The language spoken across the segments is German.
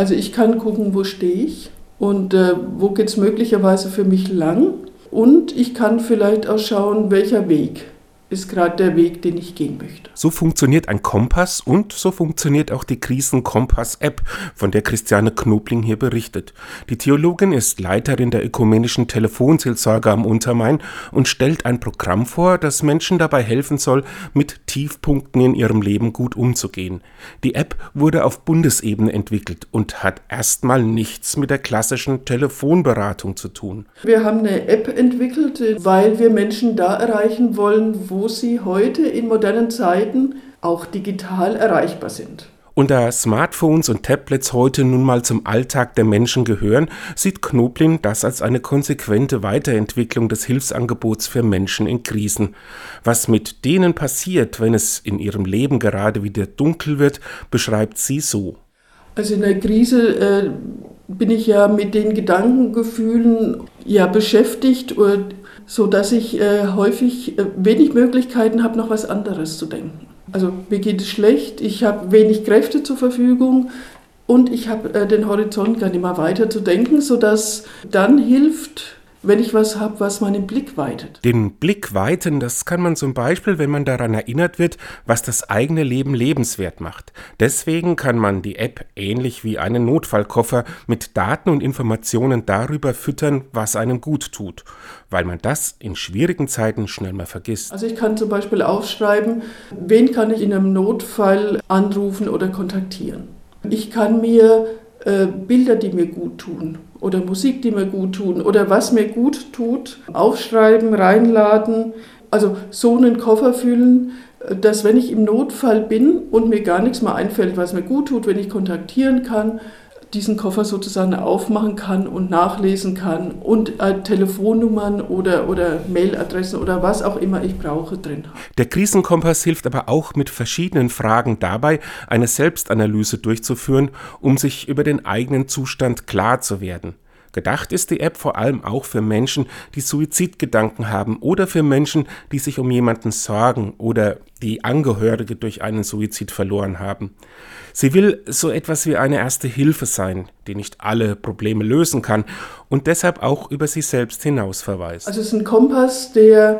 Also ich kann gucken, wo stehe ich und wo geht es möglicherweise für mich lang. Und ich kann vielleicht auch schauen, welcher Weg ist gerade der Weg, den ich gehen möchte. So funktioniert ein Kompass und so funktioniert auch die Krisenkompass-App, von der Christiane Knobling hier berichtet. Die Theologin ist Leiterin der ökumenischen Telefonseelsorge am Untermain und stellt ein Programm vor, das Menschen dabei helfen soll, mit Tiefpunkten in ihrem Leben gut umzugehen. Die App wurde auf Bundesebene entwickelt und hat erstmal nichts mit der klassischen Telefonberatung zu tun. Wir haben eine App entwickelt, weil wir Menschen da erreichen wollen, wo sie heute in modernen Zeiten auch digital erreichbar sind. Und da Smartphones und Tablets heute nun mal zum Alltag der Menschen gehören, sieht Knobling das als eine konsequente Weiterentwicklung des Hilfsangebots für Menschen in Krisen. Was mit denen passiert, wenn es in ihrem Leben gerade wieder dunkel wird, beschreibt sie so. Also in der Krise bin ich ja mit den Gedankengefühlen beschäftigt, sodass ich häufig wenig Möglichkeiten habe, noch was anderes zu denken. Also mir geht es schlecht, ich habe wenig Kräfte zur Verfügung und ich habe den Horizont gar nicht mehr weiter zu denken, sodass dann hilft, wenn ich was habe, was meinen Blick weitet. Den Blick weiten, das kann man zum Beispiel, wenn man daran erinnert wird, was das eigene Leben lebenswert macht. Deswegen kann man die App ähnlich wie einen Notfallkoffer mit Daten und Informationen darüber füttern, was einem gut tut, weil man das in schwierigen Zeiten schnell mal vergisst. Also ich kann zum Beispiel aufschreiben, wen kann ich in einem Notfall anrufen oder kontaktieren. Ich kann mir Bilder, die mir gut tun oder Musik, die mir gut tun oder was mir gut tut, aufschreiben, reinladen, also so einen Koffer füllen, dass wenn ich im Notfall bin und mir gar nichts mehr einfällt, was mir gut tut, wenn ich kontaktieren kann, diesen Koffer sozusagen aufmachen kann und nachlesen kann und Telefonnummern oder Mailadressen oder was auch immer ich brauche drin habe. Der Krisenkompass hilft aber auch mit verschiedenen Fragen dabei, eine Selbstanalyse durchzuführen, um sich über den eigenen Zustand klar zu werden. Gedacht ist die App vor allem auch für Menschen, die Suizidgedanken haben oder für Menschen, die sich um jemanden sorgen oder die Angehörige durch einen Suizid verloren haben. Sie will so etwas wie eine erste Hilfe sein, die nicht alle Probleme lösen kann und deshalb auch über sich selbst hinaus verweist. Also es ist ein Kompass, der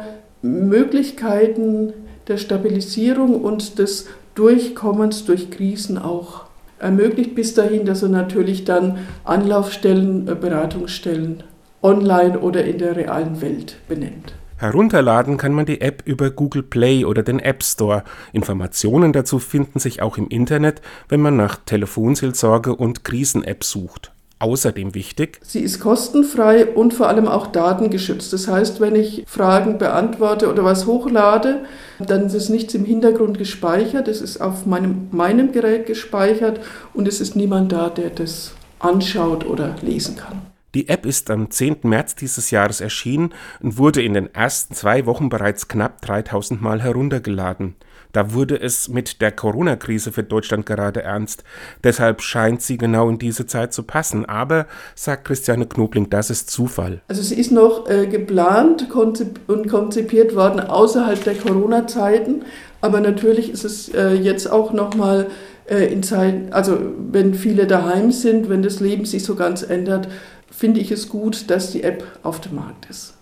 Möglichkeiten der Stabilisierung und des Durchkommens durch Krisen auch ermöglicht, bis dahin, dass er natürlich dann Anlaufstellen, Beratungsstellen online oder in der realen Welt benennt. Herunterladen kann man die App über Google Play oder den App Store. Informationen dazu finden sich auch im Internet, wenn man nach Telefonseelsorge und Krisen-App sucht. Außerdem wichtig: Sie ist kostenfrei und vor allem auch datengeschützt. Das heißt, wenn ich Fragen beantworte oder was hochlade, dann ist nichts im Hintergrund gespeichert. Es ist auf meinem Gerät gespeichert und es ist niemand da, der das anschaut oder lesen kann. Die App ist am 10. März dieses Jahres erschienen und wurde in den ersten 2 Wochen bereits knapp 3000 Mal heruntergeladen. Da wurde es mit der Corona-Krise für Deutschland gerade ernst. Deshalb scheint sie genau in diese Zeit zu passen. Aber, sagt Christiane Knobling, das ist Zufall. Also sie ist noch geplant und konzipiert worden außerhalb der Corona-Zeiten. Aber natürlich ist es jetzt auch nochmal in Zeiten, also wenn viele daheim sind, wenn das Leben sich so ganz ändert, finde ich es gut, dass die App auf dem Markt ist.